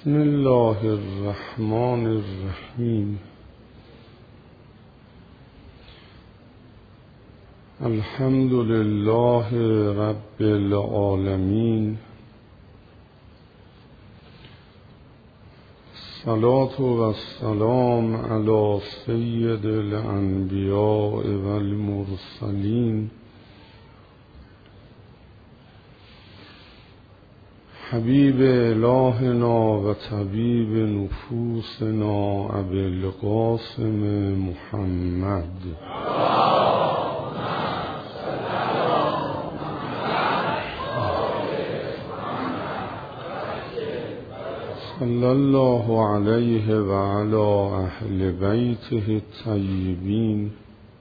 بسم الله الرحمن الرحیم. الحمد لله رب العالمین. الصلاة والسلام علی سید الانبیاء والمرسلین حبیب الهنا و طبیب نفوسنا ابی القاسم محمد صلی الله علیه و علی اهل بیته الطیبین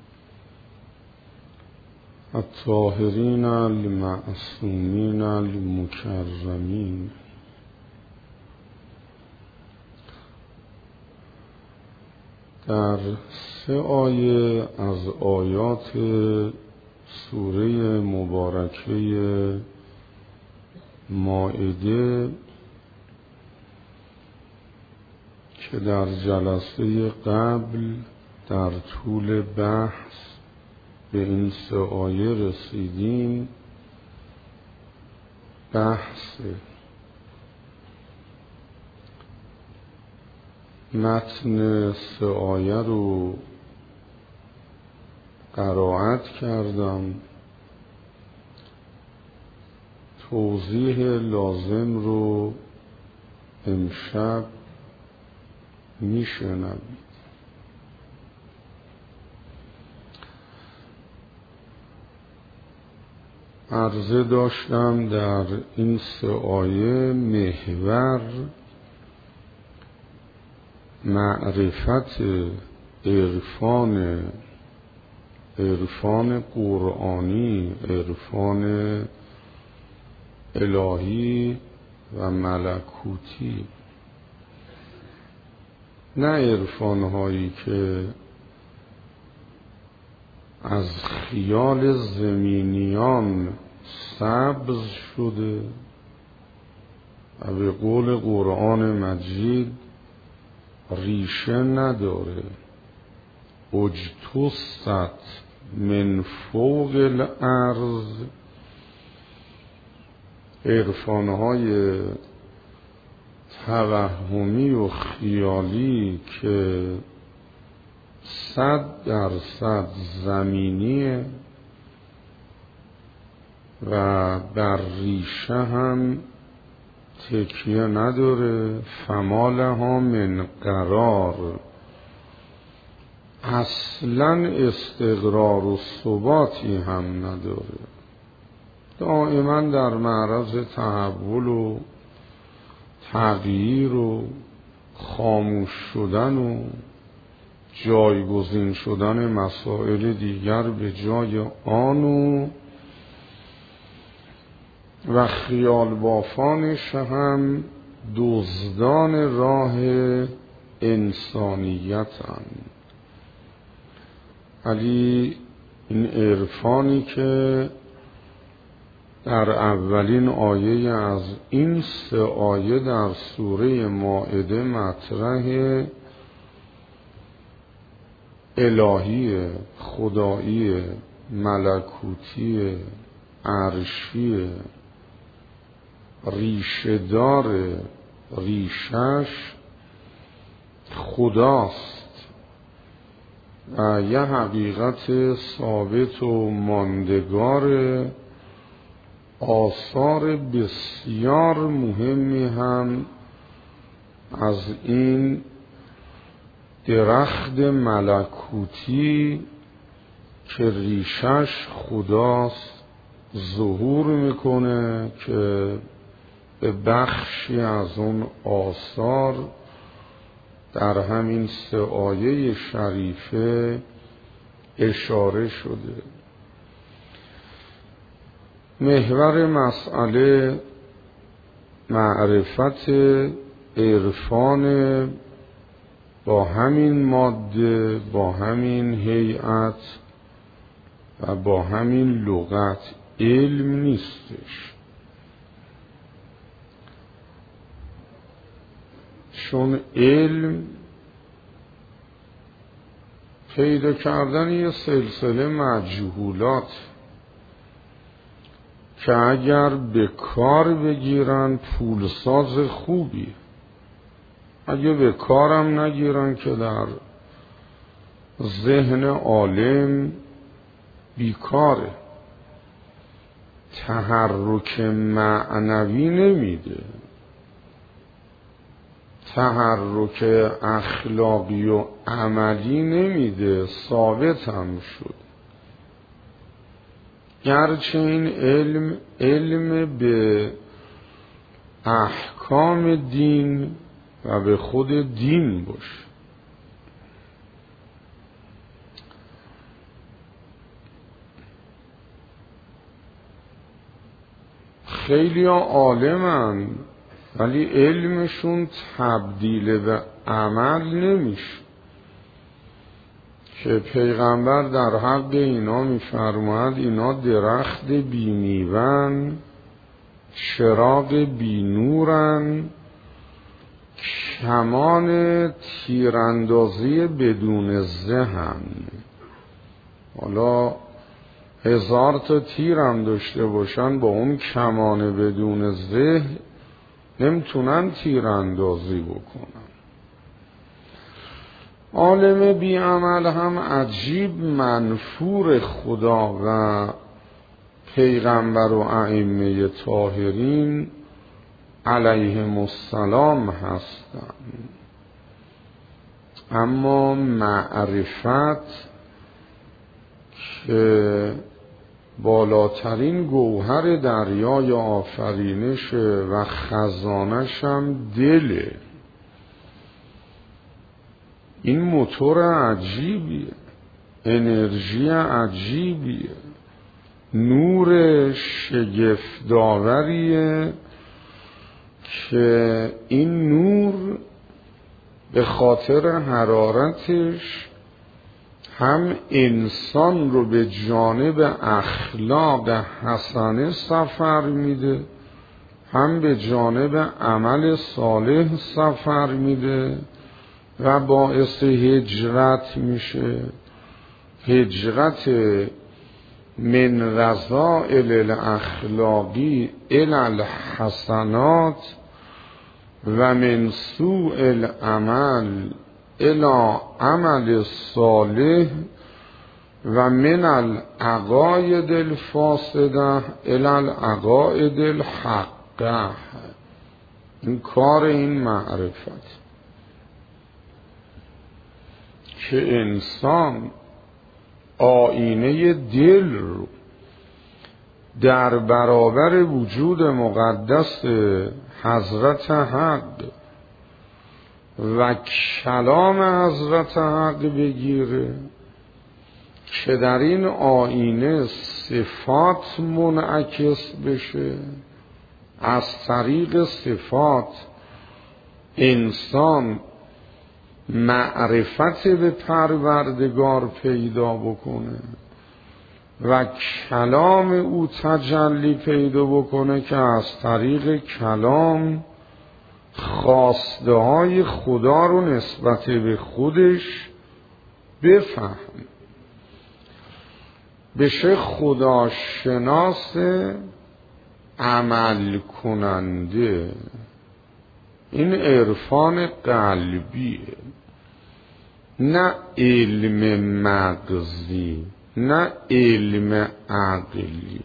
الطاهرین المعصومین المکرمین. در 3 آیه از آیات سوره مبارکه مائده که در جلسه قبل در طول بحث به این 3 آیه رسیدیم، بحث متن 3 آیه رو قرائت کردم، توضیح لازم رو امشب میشنوید. عرضه داشتم در این 3 آیه محور معرفت عرفان قرآنی، عرفان الهی و ملکوتی، نه عرفان هایی که از خیال زمینیان سبز شده و به قول قرآن مجید ریشه نداره، اجتثت من فوق الارض. عرفانهای توهمی و خیالی که 100% زمینیه و بر ریشه هم تکیه نداره، فما لها من قرار، اصلا استقرار و ثباتی هم نداره، دائما در معرض تحول و تغییر و خاموش شدن و جایگزین شدن مسائل دیگر به جای آن و خیال بافانش هم دزدان راه انسانیتن. ولی این عرفانی که در اولین آیه از این 3 آیه در سوره مائده مطرح، الهی، خدایی، ملکوتی، عرشی، ریشه‌دار، ریشش خداست و یه حقیقت ثابت و ماندگار، آثار بسیار مهمی هم از این درخت ملکوتی که ریشش خداست ظهور میکنه که به بخشی از اون آثار در همین 3 آیه شریفه اشاره شده. محور مسئله معرفت عرفان با همین ماده، با همین هیئت و با همین لغت علم نیستش. چون علم پیدا کردن یه سلسله مجهولات که اگر به کار بگیرن پولساز خوبی، اگه به کارم نگیرن که در ذهن عالم بیکاره، تحرک معنوی نمیده، تحرک اخلاقی و عملی نمیده، ثابت هم شد. گرچه این علم به احکام دین و به خود دین باشه. خیلی ها عالمن ولی علمشون تبدیل به عمل نمیشه، که پیغمبر در حق اینا میفرماید اینا درخت بی میوه‌ن، چراغ بی نورن، کمان تیراندازی بدون ذهن. حالا 1000 تا تیرم داشته باشن، با اون کمان بدون ذهن نمیتونن تیراندازی بکنن. عالم بی عمل هم عجیب منفور خدا و پیغمبر و ائمه طاهرین علیهم السلام هستند. اما معرفت که بالاترین گوهر دریای آفرینش و خزانش هم دله، این موتور عجیبیه، انرژی عجیبیه، نور شگفت‌آوریه که این نور به خاطر حرارتش هم انسان رو به جانب اخلاق حسنه سفر میده، هم به جانب عمل صالح سفر میده و باعث هجرت میشه. هجرت من رذائل الاخلاقی الی الحسنات و من سوء العمل الی عمل صالح و من العقاید الفاسده الی العقاید الحقه. این کار این معرفت که انسان آینه دل رو در برابر وجود مقدس حضرت حق و کلام حضرت حق بگیره که در این آینه صفات منعکس بشه. از طریق صفات انسان معرفت به پروردگار پیدا بکنه و کلام او تجلی پیدا بکنه که از طریق کلام خواسته های خدا رو نسبت به خودش بفهم، بشه خداشناس عمل کننده. این عرفان قلبیه، نه علم مغزی، نه علم عقلی،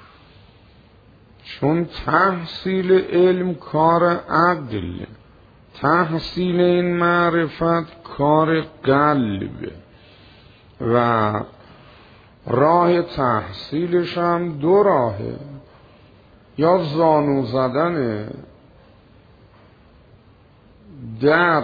چون تحصیل علم کار عقل، تحصیل این معرفت کار قلبه و راه تحصیلش هم دو راهه، یا زانو زدن در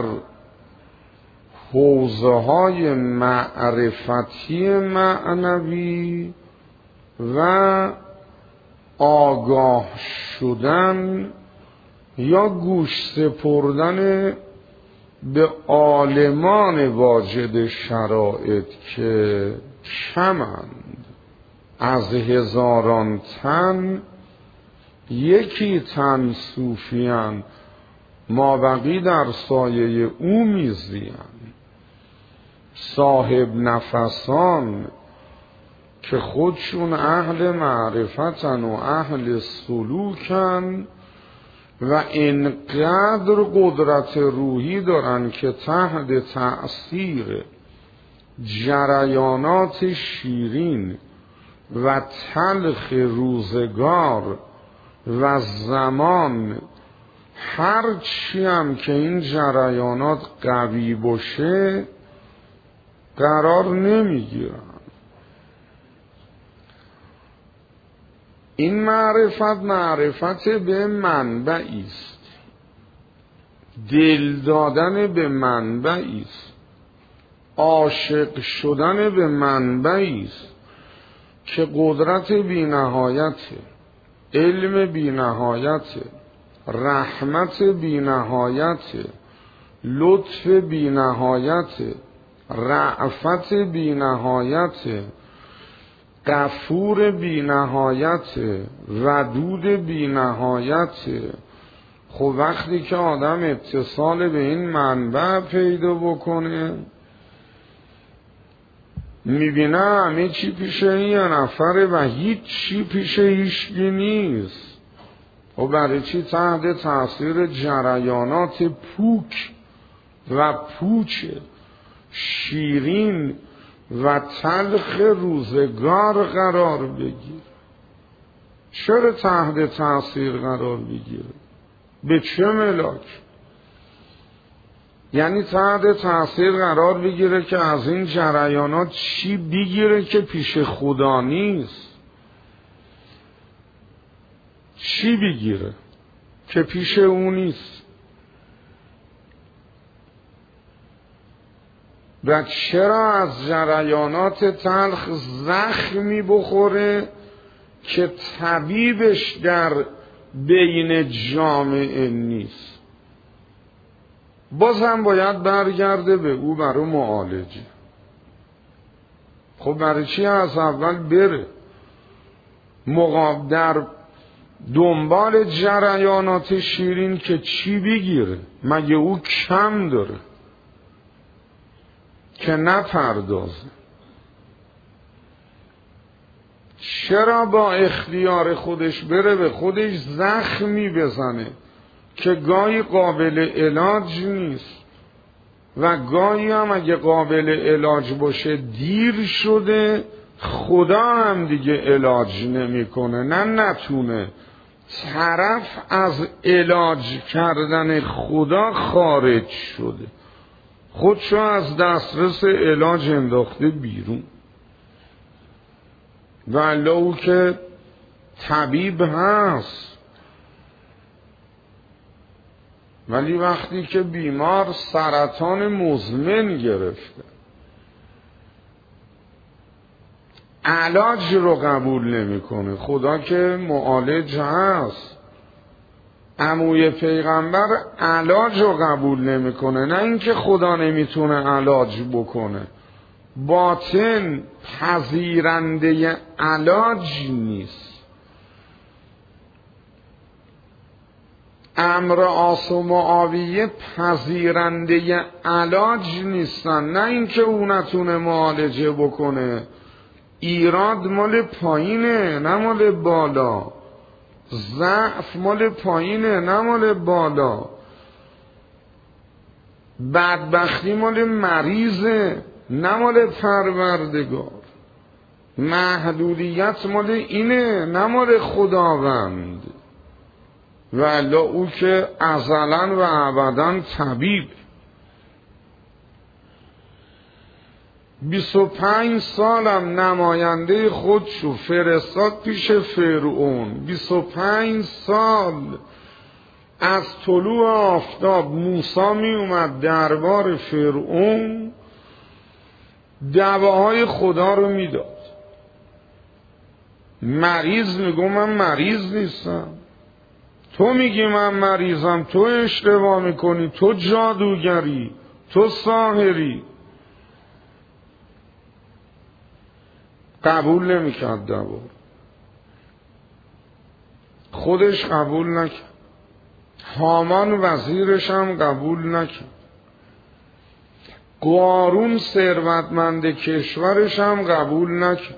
حوزه های معرفتی معنوی و آگاه شدن، یا گوش سپردن به عالمان واجد شرایط که کمند، از 1000 تن 1 تن صوفیان مابقی در سایه او میزیند. صاحب نفسان که خودشون اهل معرفتن و اهل سلوکن و اینقدر قدرت روحی دارن که تحت تأثیر جریانات شیرین و تلخ روزگار و زمان، هرچی هم که این جریانات قوی باشه قرار نمیگیرن. این معرفت به منبعی است، دل دادن به منبعی است، عاشق شدن به منبعی است که قدرت بی نهایت، علم بی نهایت، رحمت بی نهایت، لطف بی نهایت، رأفت بی نهایت، غفور بی نهایت، ودود بی نهایت. خب وقتی که آدم اتصال به این منبع پیدا بکنه میبینه همه چی پیش این یه نفره و هیچ چی پیش هیچکی نیست. و برای چی؟ تحت تاثیر جریانات پوک و پوچ شیرین و تلخ روزگار قرار بگیر. چرا تحت تاثیر قرار بگیره؟ به چه ملاک؟ یعنی تحت تاثیر قرار بگیره که از این جریانات چی بگیره که پیش خدا نیست. چی بگیره که پیش اون نیست؟ و چرا از جریانات تلخ زخمی بخوره که طبیبش در بین جامعه نیست؟ بازم باید برگرده به او برای معالجه. خب برای چی از اول بره در دنبال جریانات شیرین که چی بگیره؟ مگه او کم داره که نپردازه؟ چرا با اختیار خودش بره به خودش زخمی بزنه که گاهی قابل علاج نیست و گاهی هم اگه قابل علاج باشه دیر شده، خدا هم دیگه علاج نمیکنه، نه نتونه، طرف از علاج کردن خدا خارج شده، خودشو از دسترس علاج انداخته بیرون. و الله او که طبیب هست، ولی وقتی که بیمار سرطان مزمن گرفته علاج رو قبول نمیکنه. خدا که معالج هست، عموی پیغمبر علاج رو قبول نمیکنه، نه اینکه خدا نمیتونه علاج بکنه، باطن پذیرنده علاج نیست. امر عاص و معاویه پذیرنده علاج نیستن، نه اینکه او نتونه معالجه بکنه. ایراد مال پایینه نه مال بالا، ضعف مال پایینه نه مال بالا، بدبختی مال مریضه نه مال پروردگار، محدودیت مال اینه نه مال خداوند. و الله او که ازلا و ابدا طبیب. 25 سالم نماینده خودشو فرستاد پیش فرعون. 25 سال از طلوع آفتاب موسی می اومد دربار فرعون، دعواهای خدا رو میداد. مریض میگو من مریض نیستم، تو میگی من مریضم، تو اشتباه میکنی، تو جادوگری، تو ساحری. قبول نمیکرد دعوا، خودش قبول نکرد. هامان وزیرش هم قبول نکرد. قارون ثروتمند کشورش هم قبول نکرد.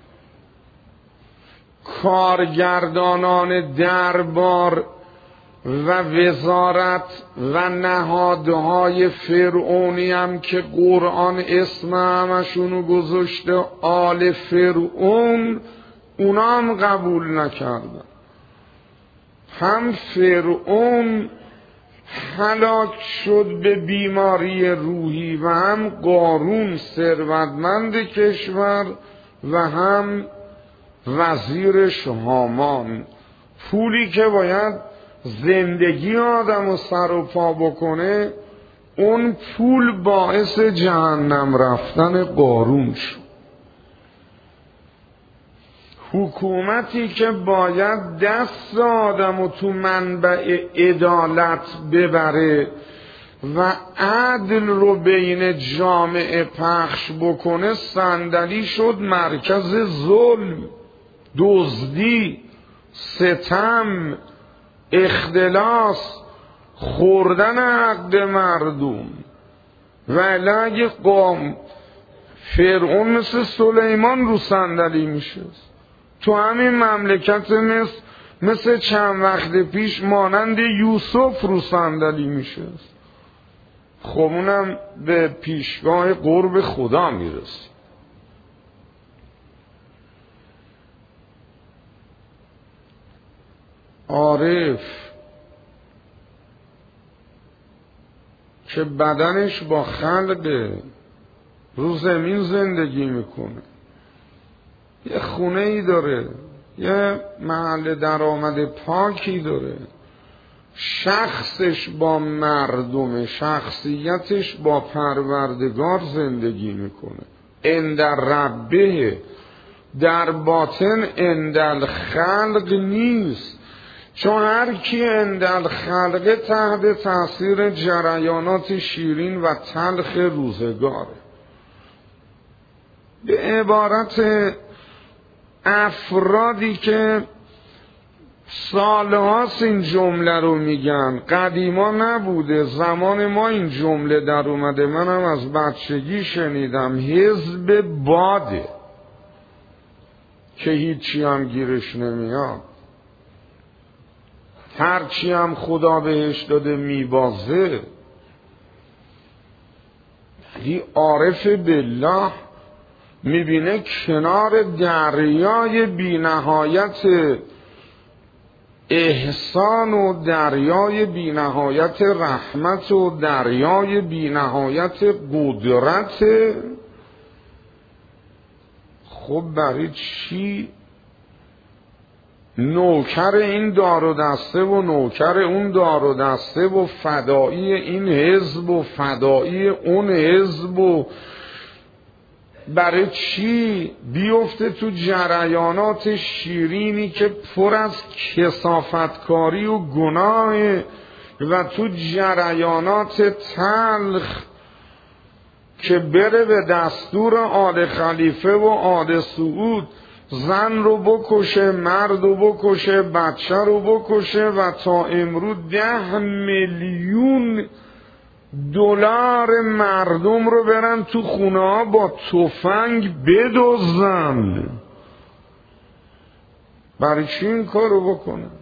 کارگردانان دربار و وزارت و نهادهای فرعونی هم که قرآن اسم همشونو گذاشته آل فرعون، اونا هم قبول نکردن. هم فرعون هلاک شد به بیماری روحی و هم قارون ثروتمند کشور و هم وزیرش هامان. پولی که باید زندگی آدم رو سر و پا بکنه، اون پول باعث جهنم رفتن قارون شد. حکومتی که باید دست آدم رو تو منبع عدالت ببره و عدل رو بین جامعه پخش بکنه، صندلی شد مرکز ظلم، دزدی، ستم، اختلاس، خوردن حق مردم. ولی اگه قوم فرعون مثل سلیمان رو صندلی میشه، تو همین مملکت مثل چند وقت پیش مانند یوسف رو صندلی میشه. خب اونم به پیشگاه قرب خدا میرسه. عارف که بدنش با خلق رو زمین زندگی میکنه، یه خونه ای داره، یه محل درآمد پاکی داره، شخصش با مردم، شخصیتش با پروردگار زندگی میکنه. عند ربه، در باطن عند الخلق نیست، چون هر کی عند الخلق تحت تاثیر جریانات شیرین و تلخ روزگاره. به عبارت افرادی که سالهاست این جمله رو میگن، قدیما نبوده، زمان ما این جمله در اومده، منم از بچگی شنیدم، حزب باده که هیچی هم گیرش نمیاد، هرچی هم خدا بهش داده میبازه. ولی عارف بالله میبینه کنار دریای بی نهایت احسان و دریای بی نهایت رحمت و دریای بی نهایت قدرت، خب برای چی نوکر این دار و دسته و نوکر اون دار و دسته و فدایی این حزب و فدایی اون حزب و برای چی بیفته تو جریانات شیرینی که پر از کثافتکاری و گناه و تو جریانات تلخ که بره به دستور آل خلیفه و آل سعود زن رو بکشه، مرد رو بکشه، بچه رو بکشه و تا امروز 10 میلیون دلار مردم رو برن تو خونه ها با تفنگ بدزدن. برای چی این کار رو بکنن؟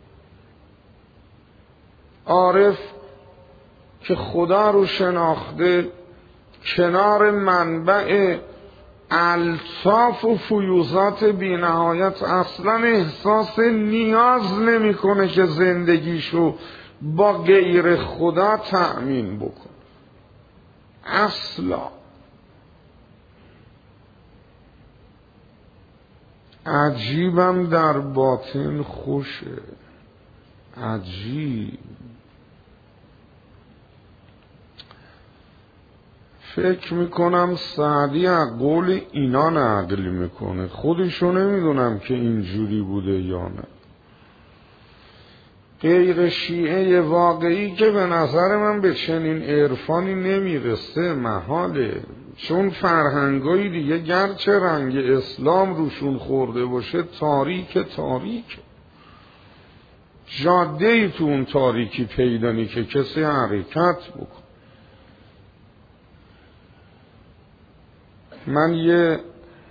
عارف که خدا رو شناخته، کنار منبع الطاف و فیوزات بی نهایت اصلا احساس نیاز نمیکنه که زندگیشو با غیر خدا تأمین بکن. اصلا عجیبم در باطن خوشه، عجیب. فکر میکنم سعدی از قول اینا نقل میکنه، خودشو نمیدونم که اینجوری بوده یا نه. غیر شیعه واقعی که به نظر من به چنین عرفانی نمیرسه محاله، چون فرهنگایی دیگه گرچه رنگ اسلام روشون خورده باشه تاریک، جاده ای تو اون تاریکی پیدا نی که کسی حرکت بکن. من یه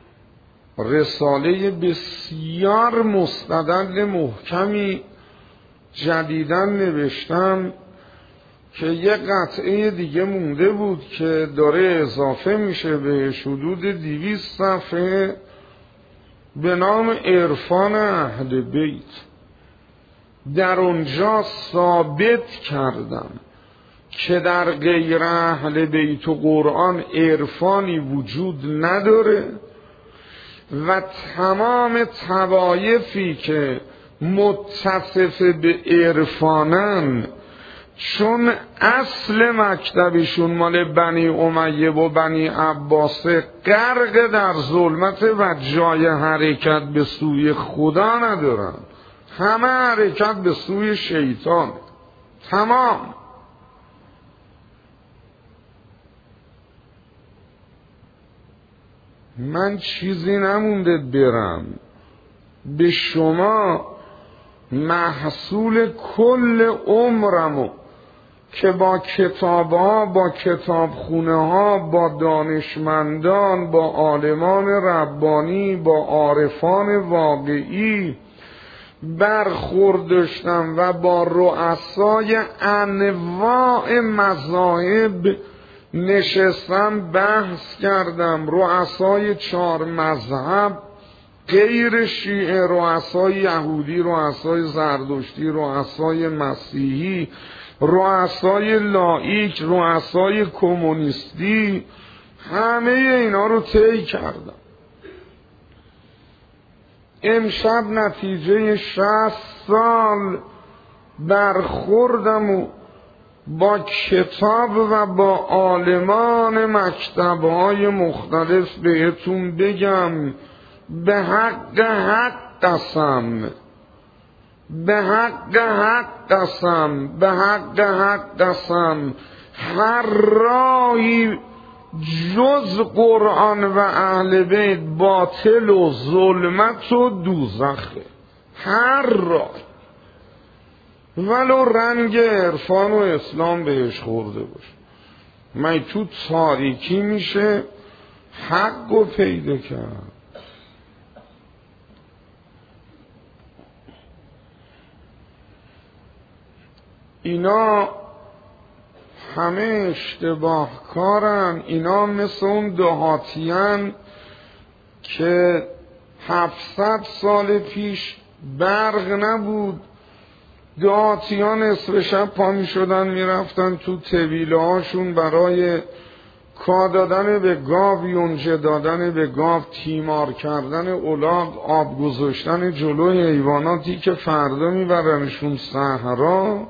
رساله بسیار مستدل محکمی جدیداً نوشتم که یه قطعه دیگه مونده بود که داره اضافه میشه به حدود 200 صفحه به نام عرفان اهل بیت. در اونجا ثابت کردم که در غیر اهل بیت و قرآن عرفانی وجود نداره و تمام طوایفی که متصف به عرفانن چون اصل مکتبشون مال بنی امیه و بنی عباسه غرق در ظلمت و جای حرکت به سوی خدا ندارن، همه حرکت به سوی شیطان. تمام. من چیزی نمونده برم به شما محصول کل عمرمو که با کتابها، با کتابخونه ها، با دانشمندان، با عالمان ربانی، با عارفان واقعی برخورد داشتم و با رؤسای انواع مذاهب نشستم بحث کردم. رؤسای 4 مذهب غیر شیعه، رؤسای یهودی، رؤسای زردشتی، رؤسای مسیحی، رؤسای لایک، رؤسای کمونیستی، همه اینا رو طی کردم. امشب نتیجه 60 سال برخوردم و با کتاب و با عالمان مکتب‌های مختلف بهتون بگم به حق قسم، به حق قسم، به حق قسم، هر راهی جز قرآن و اهل بیت باطل و ظلمت و دوزخه. هر راه ولو رنگ عرفان و اسلام بهش خورده باشه. من تو تاریکی میشه حق رو پیدا کرد. اینا همه اشتباه کارن. اینا مثل اون دهاتیان که 700 سال پیش برق نبود، دهاتیان نصف شب پا می شدن می رفتن تو طویله هاشون برای کا دادن به گاو، یونجه دادن به گاو، تیمار کردن الاغ، آب گذاشتن جلوی حیواناتی که فردا می برنشون صحرا.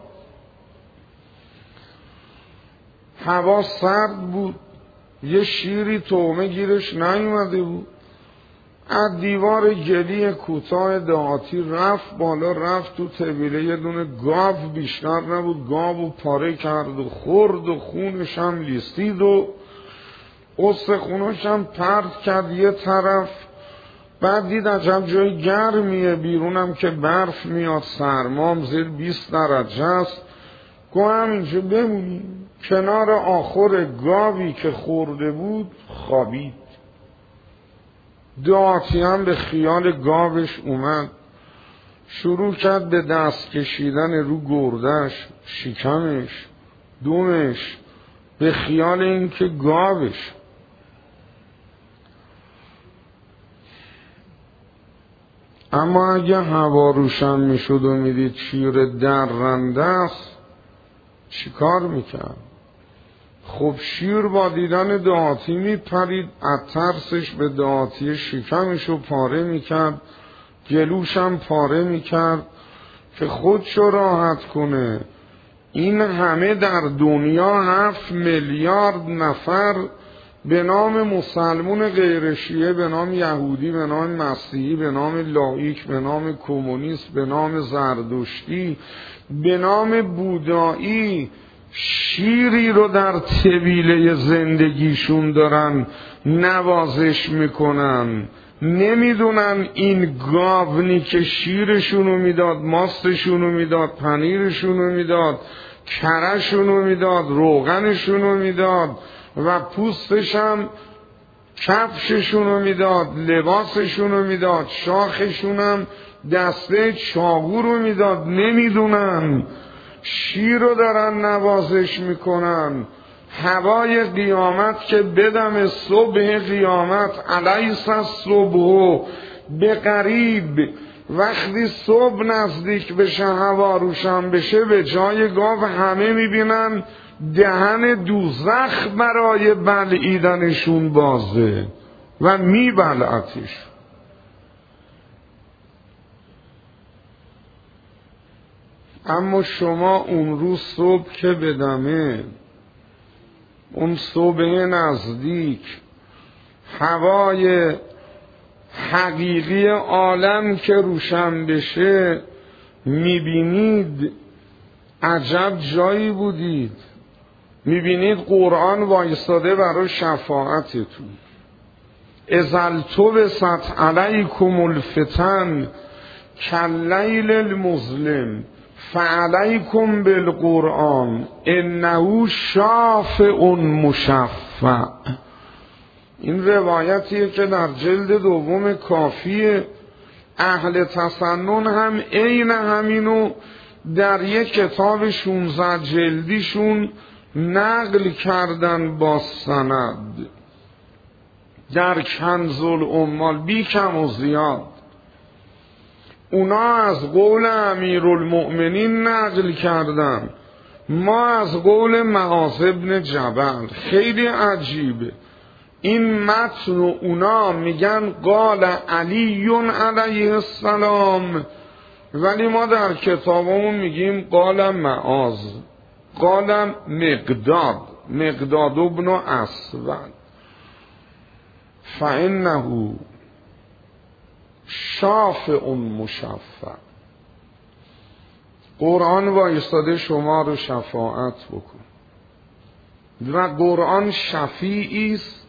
هوا سرد بود، یه شیری تومه گیرش نیومده بود، از دیوار گلی کوتاه دهاتی رفت بالا، رفت تو طویله، یه دونه گاو بیشتر نبود، گاو پاره کرد و خورد و خونش هم لیستید و استخوناش هم پرت کرد یه طرف. بعد دید عجب جای گرمیه، بیرونم که برف میاد، سرمام زیر 20 درجه است. گو همینجا بمونیم. کنار آخر گاوی که خورده بود خوابید. دهاتی هم به خیال گاوش اومد، شروع کرد به دست کشیدن رو گردش، شکمش، دومش، به خیال این که گاوش. اما اگه هوا روشن میشد و میدید شیر درنده است چی کار میکرد؟ خب شیر با دیدن دهاتی میپرید، از ترسش به دهاتی شکمشو پاره میکرد، گلوشم پاره میکرد که خودشو راحت کنه. این همه در دنیا 7 میلیارد نفر به نام مسلمون غیر شیعه، به نام یهودی، به نام مسیحی، به نام لایک، به نام کمونیست، به نام زردشتی، به نام بودایی شیری رو در طویله زندگیشون دارن نوازش میکنن، نمیدونن این گاونی که شیرشونو میداد، ماستشونو میداد، پنیرشونو میداد، کرشونو میداد، روغنشونو میداد و پوستشم کفششونو میداد، لباسشونو میداد، شاخشونم دسته چاقو رو میداد. نمیدونن شیر رو دارن نوازش میکنن. هوای قیامت که بدم صبح قیامت علیس الصبح به قریب، وقتی صبح نزدیک بشه هوا روشن بشه، به جای گاو همه میبینن دهن دوزخ برای بلعیدنشون بازه و میبلعتش. اما شما اون روز صبح که بدمه، اون صبح نزدیک، هوای حقیقی عالم که روشن بشه، میبینید عجب جایی بودید. میبینید قرآن وایستاده برای شفاعتتون. اذا التبست علیکم الفتن کاللیل المظلم فعلیکم بالقرآن انه شافع مشفع. این روایتیه که در جلد دوم کافیه. اهل تسنن هم عین همینو در یک کتاب 16 جلدیشون نقل کردن با سند در کنز الاموال بی کم و زیاد. اونا از قول امیرالمؤمنین نقل کردن، ما از قول معاذ بن جبل. خیلی عجیبه این متن. اونا میگن قال علی علیه السلام، ولی ما در کتابمون میگیم قال معاذ، قال مقداد ابن اسود فانه شافع مشفع. قرآن وایستاده شما رو شفاعت بکن و قرآن شفیعی است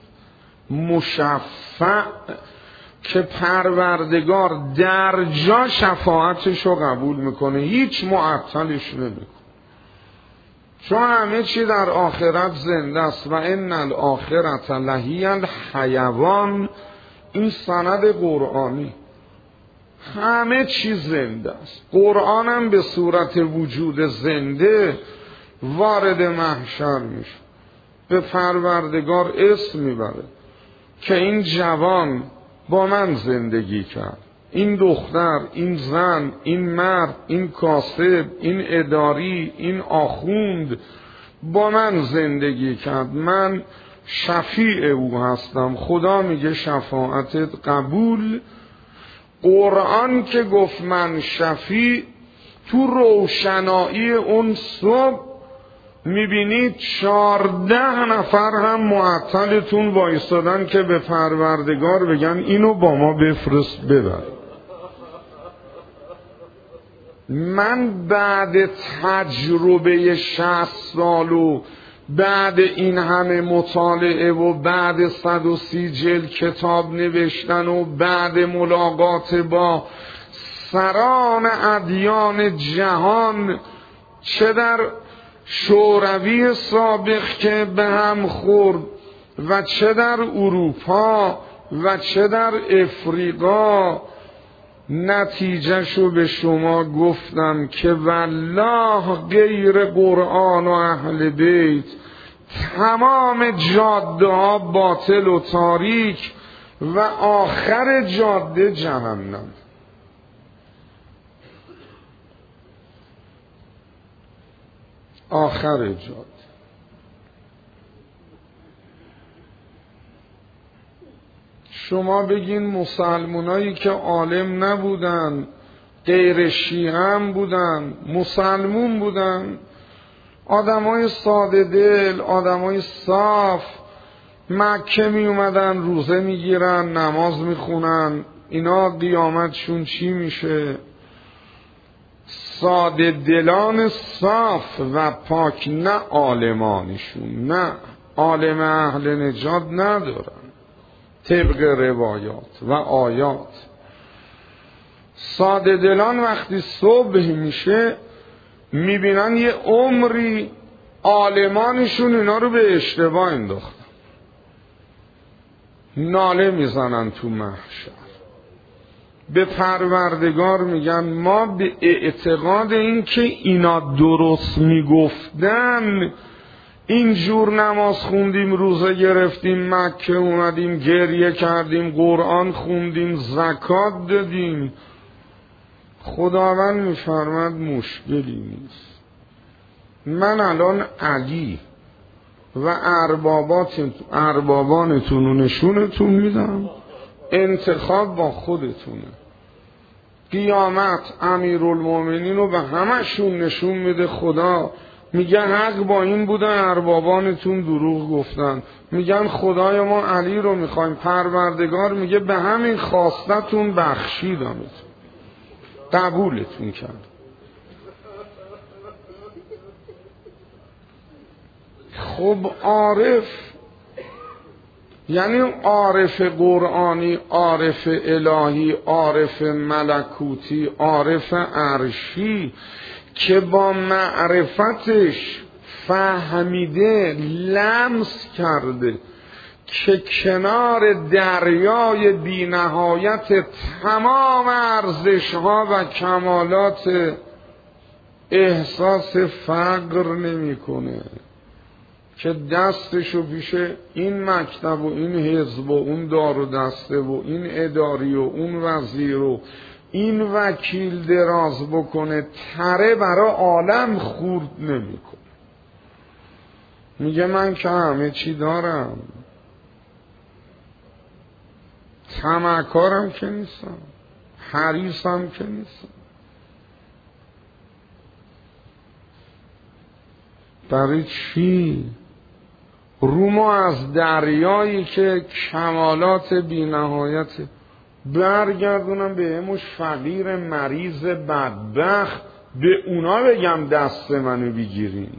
مشفع که پروردگار در جا شفاعتش رو قبول میکنه، هیچ معطلش نمیکنه، چون همه چی در آخرت زنده است. و ان الاخرة لهی الحیوان، این سند قرآنی، همه چی زنده است. قرآن هم به صورت وجود زنده وارد محشر میشه، به پروردگار اسم میبره که این جوان با من زندگی کرد، این دختر، این زن، این مرد، این کاسب، این اداری، این آخوند با من زندگی کرد، من شفیع او هستم. خدا میگه شفاعتت قبول. قرآن که گفت من شفیع، تو روشنایی اون صبح میبینید 14 نفر هم معطلتون وایستادن که به پروردگار بگن اینو با ما بفرست ببر. من بعد تجربه 60 سال و بعد این همه مطالعه و بعد 130 جلد کتاب نوشتن و بعد ملاقات با سران ادیان جهان، چه در شوروی سابق که به هم خورد و چه در اروپا و چه در افریقا، نتیجهشو به شما گفتم که والله غیر قرآن و اهل بیت تمام جاده ها باطل و تاریک و آخر جاده جهنم. آخر جاده. شما بگین مسلمانایی که عالم نبودن، غیر شیعه هم بودن، مسلمون بودن، آدمای ساده دل، آدمای صاف، مکه می اومدن روزه می گیرن، نماز می خونن، اینا قیامتشون چی میشه؟ ساده دلان صاف و پاک، نه عالمانشون، نه عالم اهل نجات ندارن. طبق روایات و آیات. ساده دلان وقتی صبح میشه میبینن یه عمری عالمانشون اینا رو به اشتباه انداختن، ناله میزنن تو محشر، به پروردگار میگن ما به اعتقاد این که اینا درست میگفتن اینجور نماز خوندیم، روزه گرفتیم، مکه اومدیم، گریه کردیم، قرآن خوندیم، زکات دادیم. خداوند میفرماد مشکلی نیست، من الان علی و اربابانتون رو نشونتون میدم، انتخاب با خودتونه. قیامت امیرالمومنین رو به همشون نشون میده، خدا میگه حق با این بودن، اربابانتون دروغ گفتن. میگن خدای ما علی رو میخوایم، پروردگار میگه به همین خواستتون بخشیدمتون، قبولتون کرد. خب عارف یعنی عارف قرآنی، عارف الهی، عارف ملکوتی، عارف عرشی که با معرفتش فهمیده، لمس کرده که کنار دریای بی نهایت تمام ارزش‌ها و کمالات احساس فقر نمی‌کنه، که دستشو پیش این مکتب و این حزب و اون دار و دسته و این اداری و اون وزیر و این وکیل دراز بکنه، تره برا عالم خورد نمیکنه. میگه من که همه چی دارم، طمعکارم که نیستم، حریصم که نیستم. برای چی؟ رومو از دریایی که کمالات بی نهایت برگردونم به هموش فقیر مریض بدبخت، به اونا بگم دست منو بگیرین.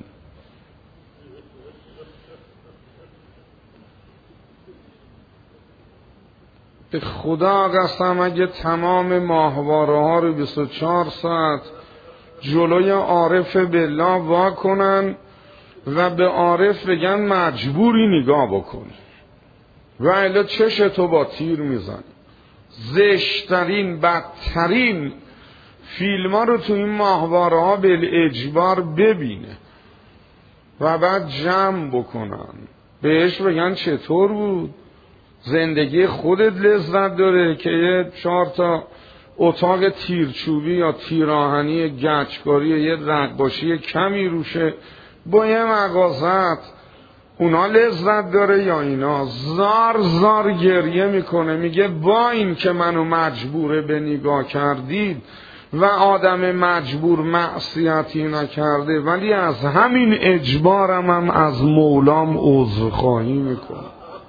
به خدا قسم اگه تمام ماهواره ها رو 24 ساعت جلوی عارف بالله وا کنن و به عارف بگن مجبوری نگاه بکنی و الا چشتو با تیر میزن. زشترین بدترین فیلم ها رو تو این ماهواره ها بالاجبار ببینه و بعد جمع بکنن، بهش بگن چطور بود زندگی خودت، لذت داره که یه 4 تا اتاق تیرچوبی یا تیراهنی گچکاری یه نقاشی کمی روشه با یه مغازت، اونا لذت داره یا اینا؟ زار زار گریه میکنه، میگه با این که منو مجبوره به نگاه کردید و آدم مجبور معصیتی نکرده، ولی از همین اجبارم هم از مولام عذرخواهی میکنه.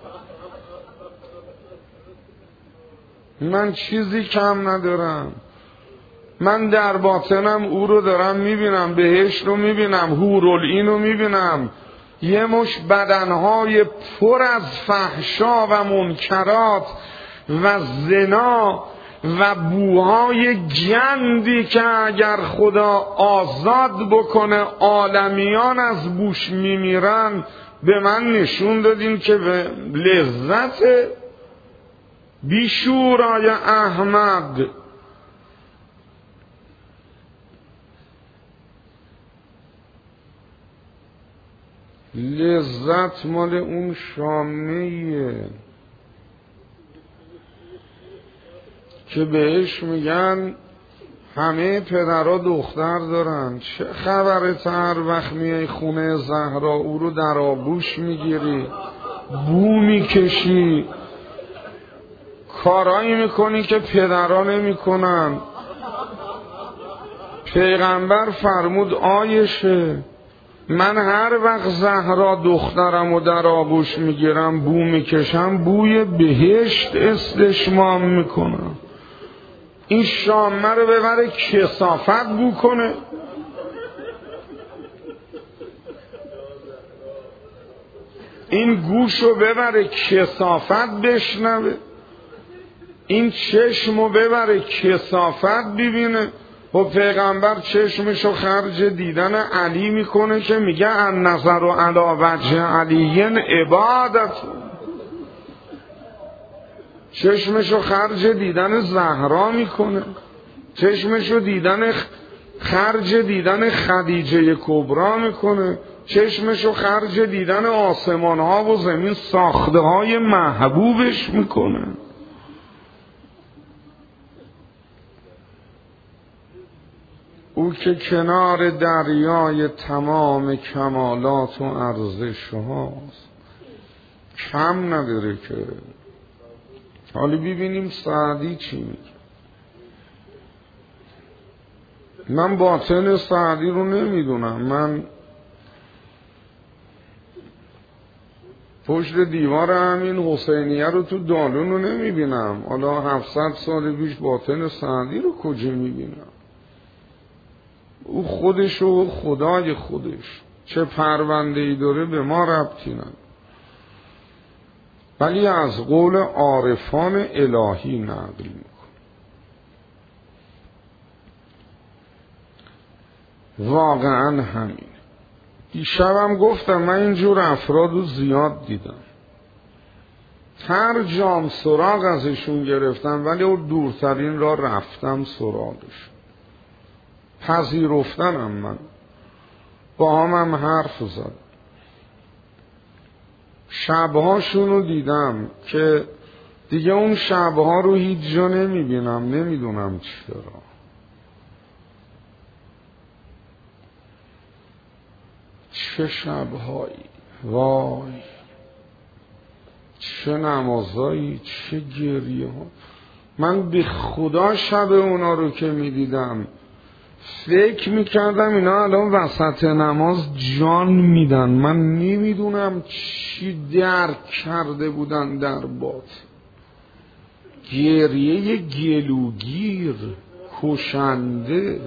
من چیزی کم ندارم، من در باطنم او رو دارم میبینم، بهشت رو میبینم، حورالعین رو میبینم، یه مش بدنهای پر از فحشا و منکرات و زنا و بوهای گندی که اگر خدا آزاد بکنه عالمیان از بوش میمیرن. به من نشون دادین که به لذت بیشورای احمد لذت مال اون شامنیه که بهش میگن همه پدرها دختر دارن، چه خبرت هر وقت میای خونه زهرا او رو در آغوش میگیری، بو میکشی، کارایی میکنی که پدرها نمیکنن. پیغمبر فرمود آیشه من هر وقت زهرا دخترم و در آغوش میگیرم بو میکشم، بوی بهشت استشمام میکنم. این شامه رو ببره کثافت بو کنه. این گوشو ببره کثافت بشنوه، این چشمو ببره کثافت ببینه. و پیغمبر چشمشو خرج دیدن علی میکنه که میگه النظر علی وجه علی عبادت. چشمشو خرج دیدن زهرا میکنه، چشمشو خرج دیدن خدیجه کبرا میکنه، چشمشو خرج دیدن آسمان ها و زمین ساخته های محبوبش میکنه. او که کنار دریای تمام کمالات و ارزش هاست، کم نداره که. حالا ببینیم سعدی چی میگه. من باطن سعدی رو نمیدونم، من پشت دیوار همین حسینیه رو تو دالون رو نمیبینم، حالا 700 سال پیش باطن سعدی رو کجا میبینم؟ او خودش و خدای خودش چه پرونده‌ای داره به ما ربطی نداره، ولی از قول عارفان الهی نقل میکنه. واقعا همینه. دیشبم گفتم من اینجور افراد رو زیاد دیدم، هر جام سراغ ازشون گرفتم ولی اون دورترین را رفتم سراغش، پذیرفتنم، من با هم حرف زد. شبهاشون رو دیدم که دیگه اون شبها رو هیچ جا نمیبینم، نمیدونم چرا. چه شبهایی، وای چه نمازایی، چه گریه ها. من به خدا شب اونا رو که میدیدم فکر میکردم اینا الان وسط نماز جان میدن. من نمیدونم چی درک کرده بودن در باطن. گریه گلوگیر کشنده،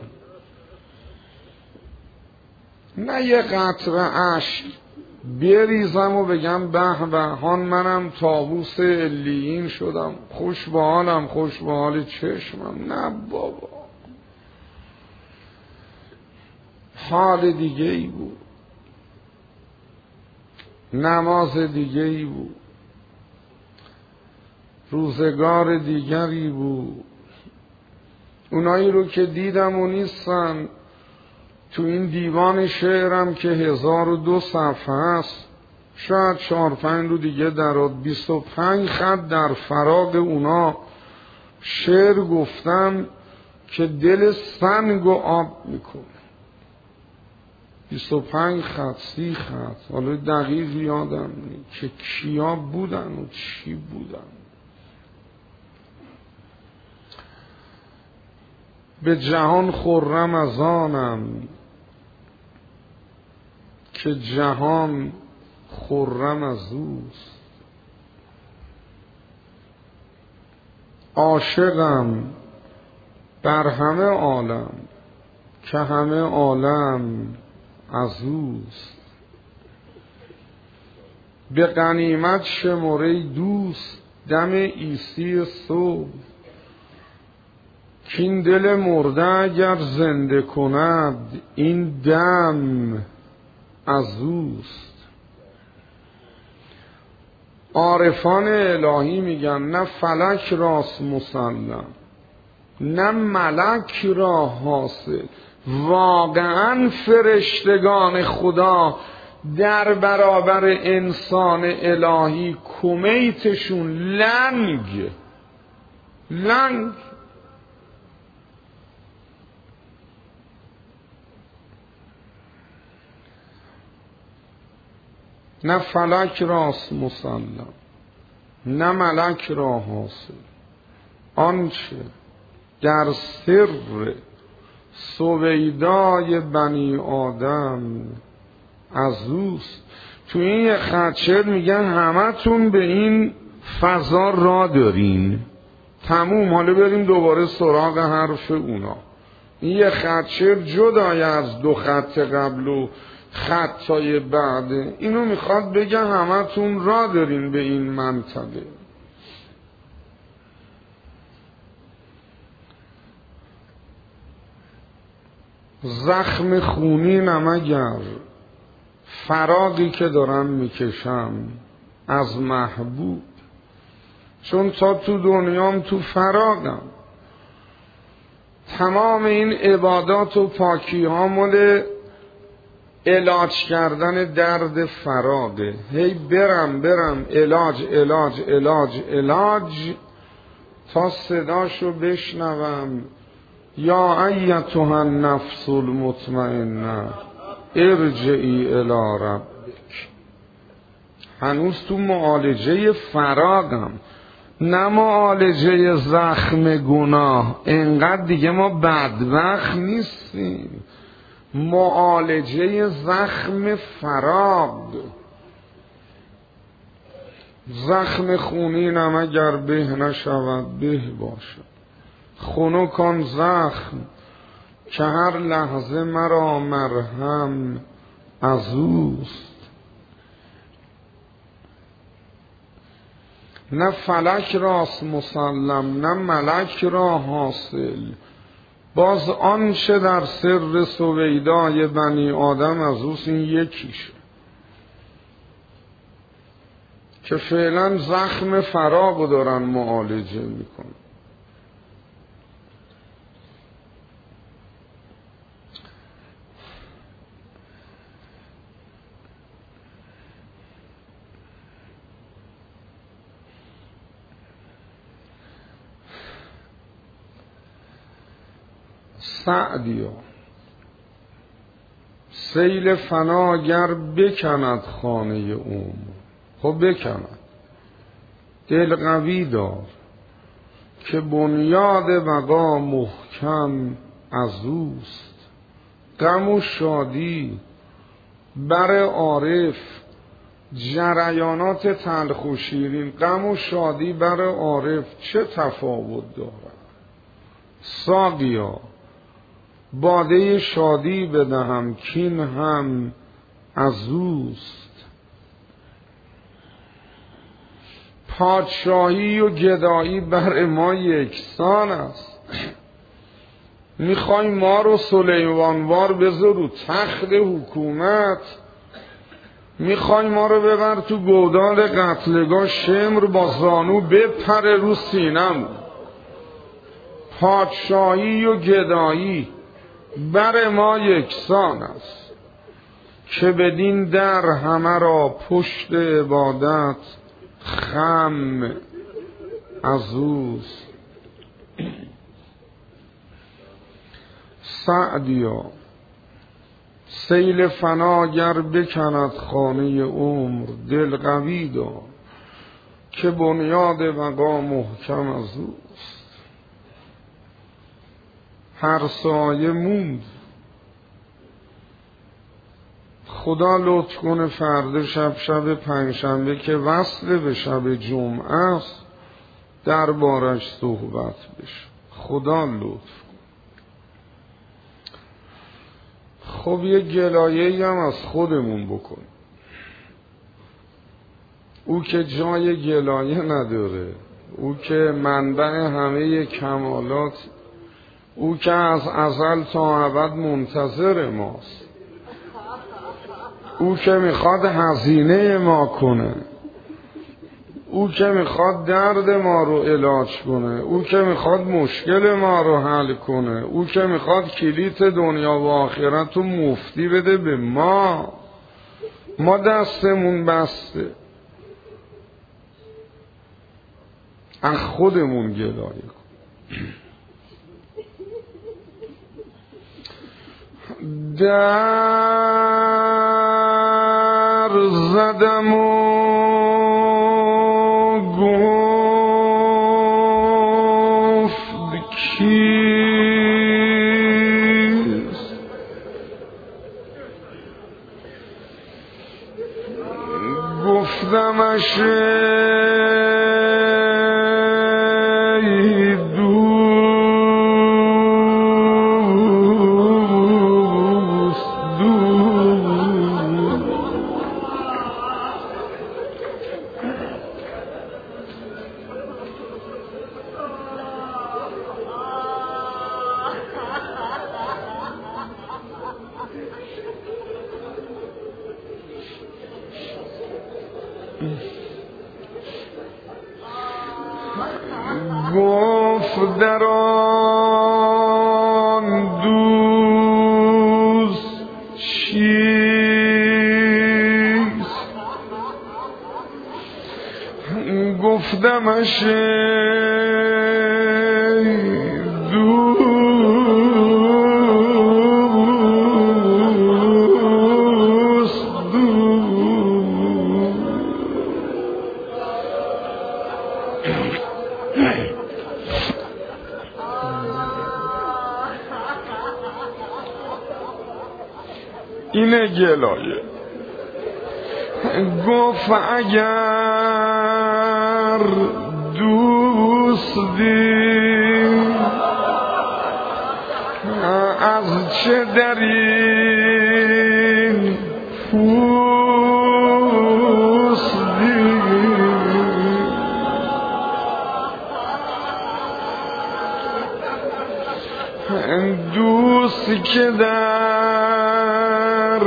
نه یه قطره اشک بریزم و بگم به به هان منم طاووس علیین شدم، خوش به حالم، خوش به حال چشمم. نه بابا، حال دیگه ای بود، نماز دیگه ای بود، روزگار دیگری بود. اونایی رو که دیدم و نیستن تو این دیوان شعرم که 1002 صفحه است، شاید 4-5 رو دیگه درات 25 خط در فراغ اونا شعر گفتم که دل سنگ و آب میکنه. 25 خط 30 خط، حالا دقیق یادم نیست که کیا بودن و چی بودن. به جهان خرم از آنم که جهان خرم از اوست. عاشقم بر همه عالم که همه عالم از اوست. به غنیمت شماره دوست دم عیسی صبح، که این دل مرده اگر زنده کند این دم از اوست. عارفان الهی میگن نه فلک راست مسلم نه ملک را حاصل. واقعا فرشتگان خدا در برابر انسان الهی کمیتشون لنگ نه فلک راست مسلم نه ملک را حاصل. آنچه در سر سویدای بنی آدم از اوست. تو این یه خدشر میگن همه تون به این فضا را دارین، تموم. حالا بریم دوباره سراغ حرف اونا. این یه خدشر جدای از 2 خط قبل و خطای بعده. اینو میخواد بگه همتون را دارین به این منطقه. زخم خونینم اگر فراقی که دارم میکشم از محبوب، چون تا تو دنیام تو فراقم. تمام این عبادات و پاکی ها مال علاج کردن درد فراقه. هی برم علاج تا صداشو بشنوم یا ایتها النفس المطمئنه ارجعی الی ربک. هنوز تو معالجه فراقم، نه معالجه زخم گناه. اینقدر دیگه ما بدبخت نیستیم. معالجه زخم فراق. زخم خونینم اگر به نشود به باشد، خنک آن زخم که هر لحظه مرا مرهم از اوست. نه فلک راست مسلم، نه ملک را حاصل. باز آنچه در سر سویدای بنی آدم از اوست، این یکیشه که فعلا زخم فراق دارن معالجه میکنن. سعدیا سیل فنا گر بکند خانه عمر، خب بکند، دل قوی دار که بنیاد بقا محکم از اوست. غم و شادی بر عارف جریانات تلخ و شیرین. غم و شادی بر عارف چه تفاوت دارد؟ ساقیا باده شادی بدهم کین هم از اوست. پادشاهی و گدایی بر ما یکسان است. میخوای ما رو سلیمانوار بذار رو تخت حکومت، میخوای ما رو ببر تو گودال قتلگاه، شمر با زانو بپره رو سینم. پادشاهی و گدایی بر ما یکسان است که بدین در همه را پشت عبادت خم از اوست. سعدیا سیل فنا گر بکند خانه عمر، دل قوی دار که بنیاد بقا محکم از اوست. هر سایه موند، خدا لطف کنه فردا شب پنجشنبه که وصل به شب جمعه است دربارش صحبت بشه. خدا لطف کنه. خب یه گلایه‌ای هم از خودمون بکنیم. او که جای گلایه نداره، او که منبع همه کمالات، او که از ازل تا ابد منتظر ماست، او که میخواد هزینه ما کنه، او که میخواد درد ما رو علاج کنه، او که میخواد مشکل ما رو حل کنه، او که میخواد کلیت دنیا و آخرت رو مفتی بده به ما. ما دستمون بسته، از خودمون گلایه کن. در زدم و گفت کیست، گفتمش گفت در آن دوست چیست؟ گفتمش اینه گلایه. گفت اگر دوستی از چه در این پوستی، دوستی که در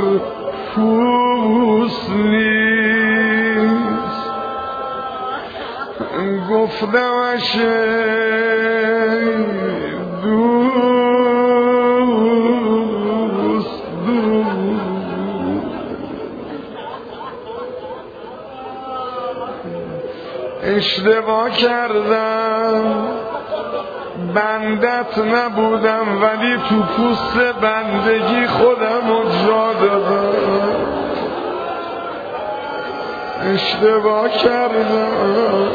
پوست نیست. گفتمش دوست اشتباه کردم، بندت نبودم ولی تو پوست بندگی خودم رو جا دادم. اشتباه کردم،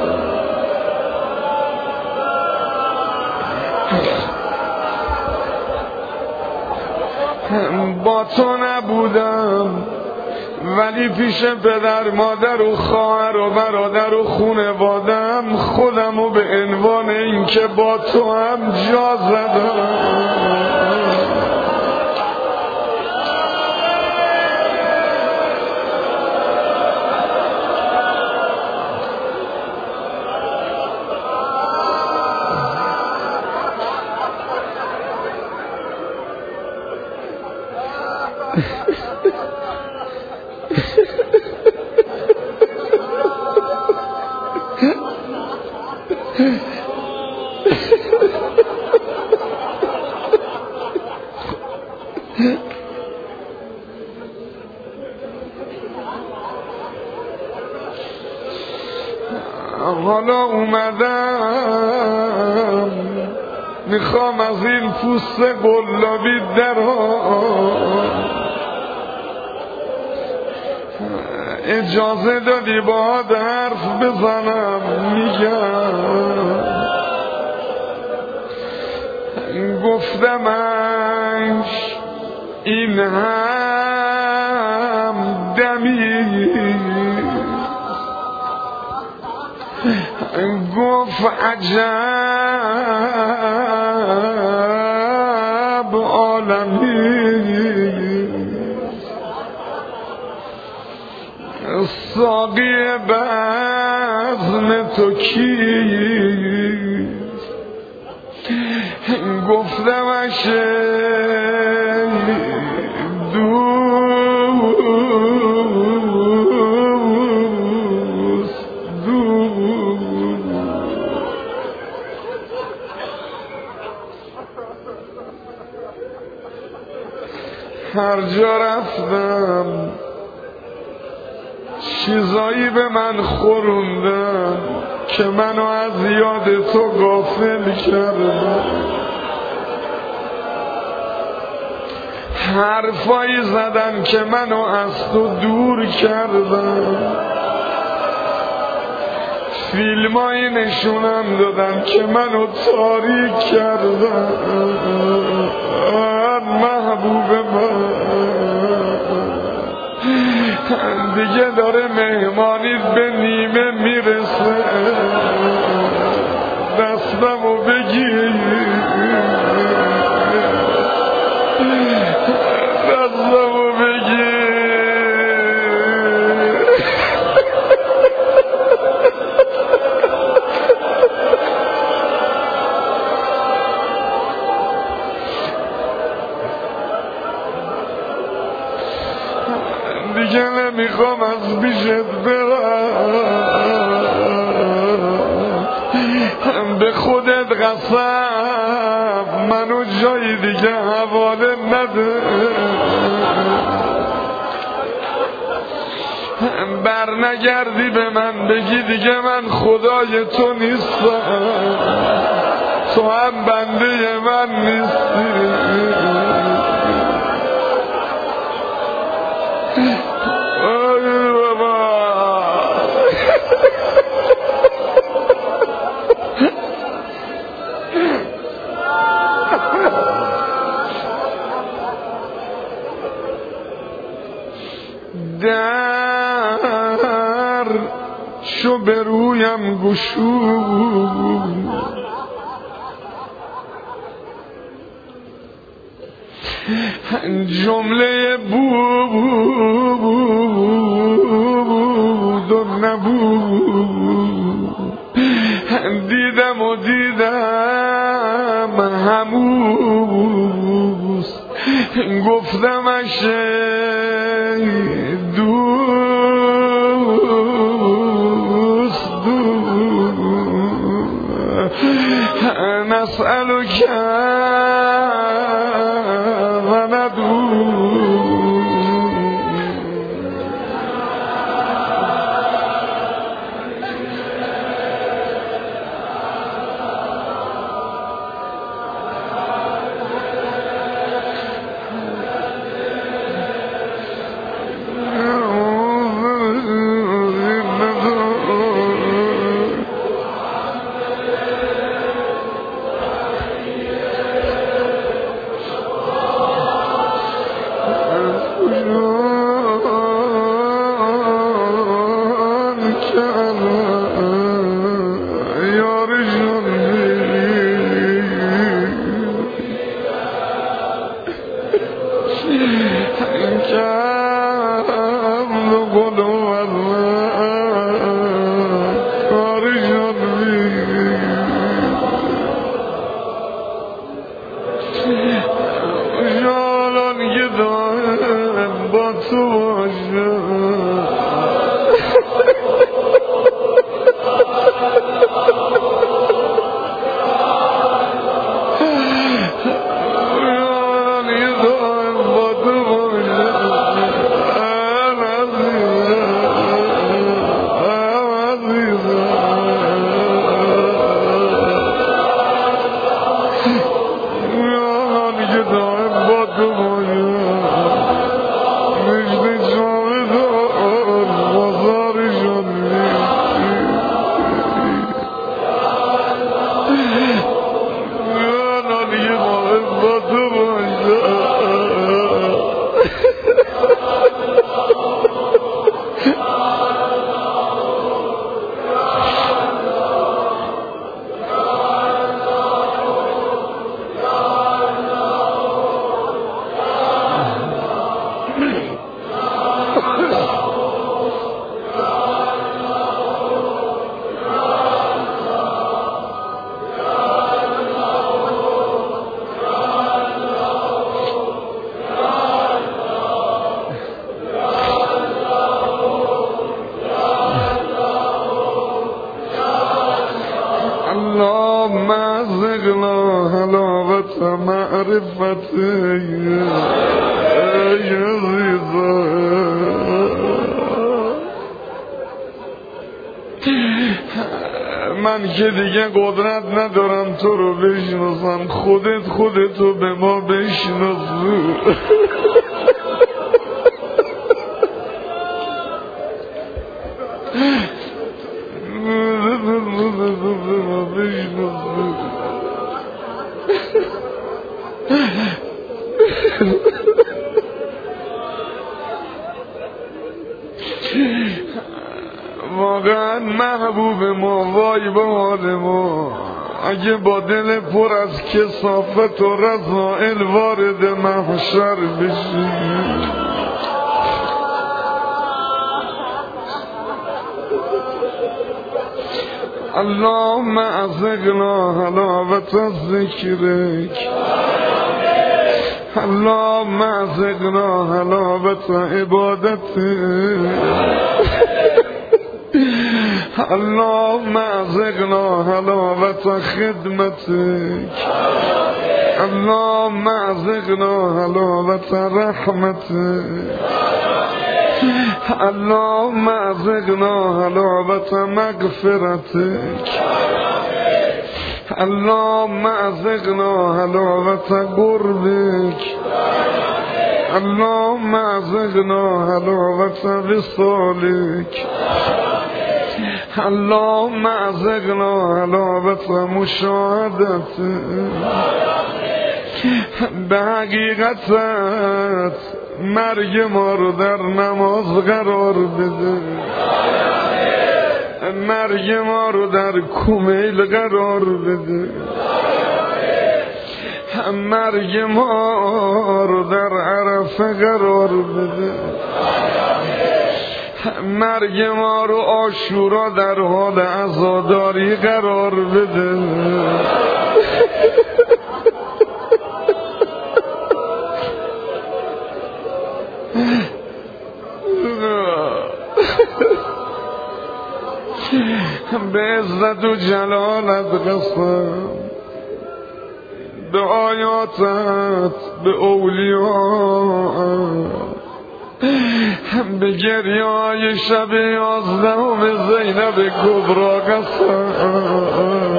با تو نبودم ولی پیش پدر مادر و خواهر و برادر و خونوادم خودم رو به عنوان این که با تو هم جا زدم. حالا اومدم میخوام از این پوست گلابی اجازه دادی باهات حرف بزنم. میگم گفتمش این هم دمی، گفت عجب عالمی، ساقی بزم تو کیست؟ گفتمش هر جا رفتم چیزایی به من خوروندن که منو از یاد تو غافل کردن، حرفایی زدن که منو از تو دور کردن، فیلمایی نشونم دادن که منو تاریک کردن. محبوب من دیگه داره مهمانیت به نیمه میرسه، دستمو بگیر، دستمو بگیر. دیگه نمیخوام از پیشت برم، به خودت قسم منو جای دیگه حواله نده، بر نگردی به من بگی دیگه من خدای تو نیستم، تو هم بنده من نیستی. در شو به رویم گشود، جمله بود و نبود، دیدم و دیدم هموز، گفتمش دوست نسألك و ندود. من که دیگه قدرت ندارم تو رو بشناسم، خودتو به ما بشناسو. واقعا محبوب ما، وای به حال ما، اگه با دل پر از کثافت و رذائل وارد محشر بشی. اللهم اذقنا حلاوت ذکرک، اللهم اذقنا حلاوت عبادتک، اللهم ارزقنا حلاوت خدمتك، اللهم ارزقنا حلاوت رحمتك، اللهم ارزقنا حلاوت مغفرتك، اللهم ارزقنا حلاوت قربك، اللهم ارزقنا حلاوت وصالك، اللهم ارزقنا حلاوت مشاهدتك. به حقیقتت مرگ ما رو در نماز قرار بده، مرگ ما رو در کمیل قرار بده، مرگ ما رو در عرفه قرار بده، مرگ ما رو عاشورا در حال عزاداری قرار بده. به عزت و جلالت قسم، به آیاتت، به اولیاءت، به گریه های شب 11 زینب کبرا قسم.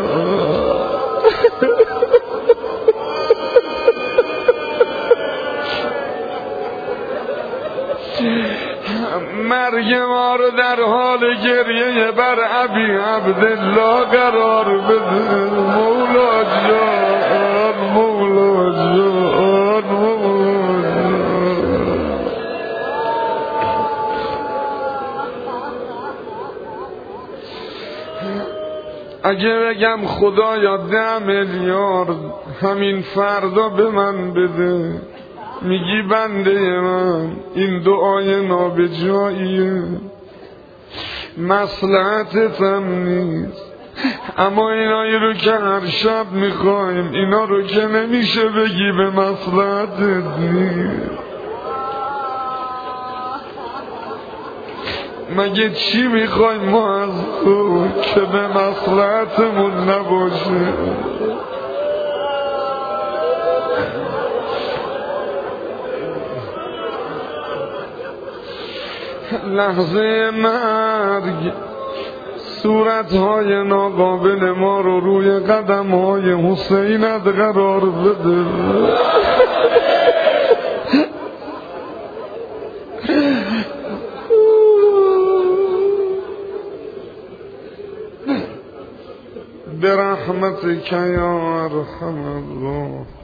مرگ ما رو در حال گریه بر ابی عبدالله قرار بده. مولا جان، مولا جان، مولا جان. اگه بگم خدایا 10 میلیارد همین فردا به من بده، میگی بنده من این دعای نابجاییه، مصلحتتم نیست، اما اینایی رو که هر شب میخوایم اینا رو که نمیشه بگی به مصلحتت نیست. مگه چی میخوایم ما از تو که به مصلحتمون نباشه؟ لحظه مرگ صورتهای ناقابل ما رو روی قدمهای حسینت قرار بده. برحمتك یا ارحم الراحمین.